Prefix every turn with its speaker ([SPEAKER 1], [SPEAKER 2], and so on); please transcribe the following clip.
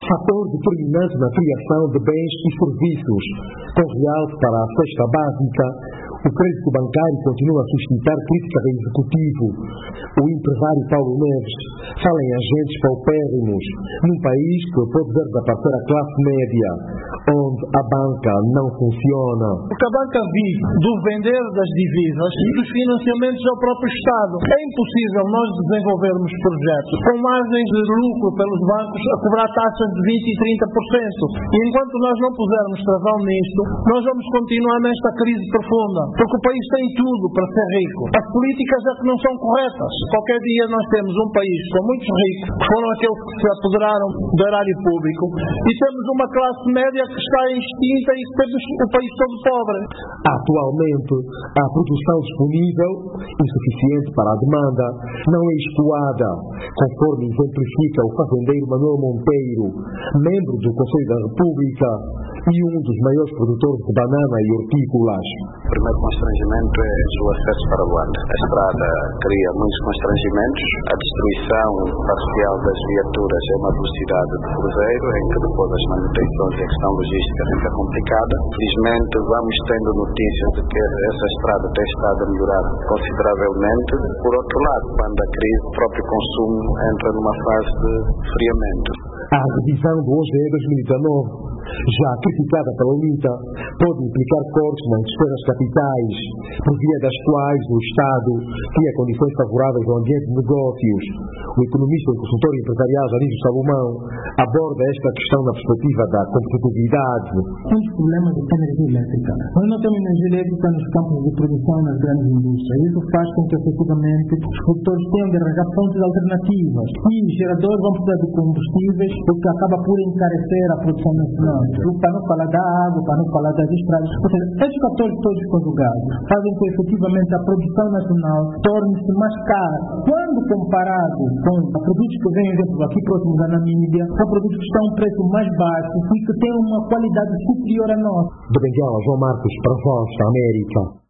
[SPEAKER 1] fator determinante na criação de bens e serviços, com realce para a cesta básica. O crédito bancário continua a suscitar crítica do Executivo. O empresário Paulo Neves fala em agentes paupérrimos num país que pode ver desaparecer a classe média, onde a banca não funciona.
[SPEAKER 2] Porque a banca vive do vender das divisas e dos financiamentos ao próprio Estado. É impossível nós desenvolvermos projetos com margens de lucro pelos bancos a cobrar taxas de 20% e 30%. E enquanto nós não pusermos travão nisto, nós vamos continuar nesta crise profunda. Porque o país tem tudo para ser rico. As políticas é que não são corretas. Qualquer dia nós temos um país com muitos ricos, que foram aqueles que se apoderaram do erário público, e temos uma classe média que está extinta e temos o país todo pobre.
[SPEAKER 1] Atualmente, a produção disponível, insuficiente para a demanda, não é escoada, conforme exemplifica o fazendeiro Manuel Monteiro, membro do Conselho da República e um dos maiores produtores de banana e hortícolas.
[SPEAKER 3] O primeiro constrangimento é o acesso para Luanda. A estrada cria muitos constrangimentos. A destruição parcial das viaturas é uma velocidade de cruzeiro, em que depois as manutenções e a questão logística fica complicada. Felizmente, vamos tendo notícias de que essa estrada tem estado a melhorar consideravelmente. Por outro lado, quando a crise, o próprio consumo entra numa fase de esfriamento.
[SPEAKER 1] A revisão do OGE 2019, já criticada pela UNITA, pode implicar cortes nas despesas capitais, por via das quais o Estado cria condições favoráveis ao ambiente de negócios. O economista e consultor empresarial Janísio Salomão aborda esta questão na perspectiva da competitividade.
[SPEAKER 4] Temos problemas de energia elétrica. Nós não temos energia elétrica nos campos de produção e nas grandes indústrias. Isso faz com que, efetivamente, os produtores tenham de arranjar fontes alternativas. E os geradores vão precisar de combustíveis, o que acaba por encarecer a produção nacional. Para não falar da água, para não falar das estradas. Ou seja, estes fatores todos conjugados fazem que, efetivamente, a produção nacional torne-se mais cara. Quando comparado com produtos que vêm, exemplo, aqui próximo da Namíbia, são produtos que estão a um preço mais baixo e que têm uma qualidade superior à nossa.
[SPEAKER 1] De Benguela, João Marcos, para a Voz da América.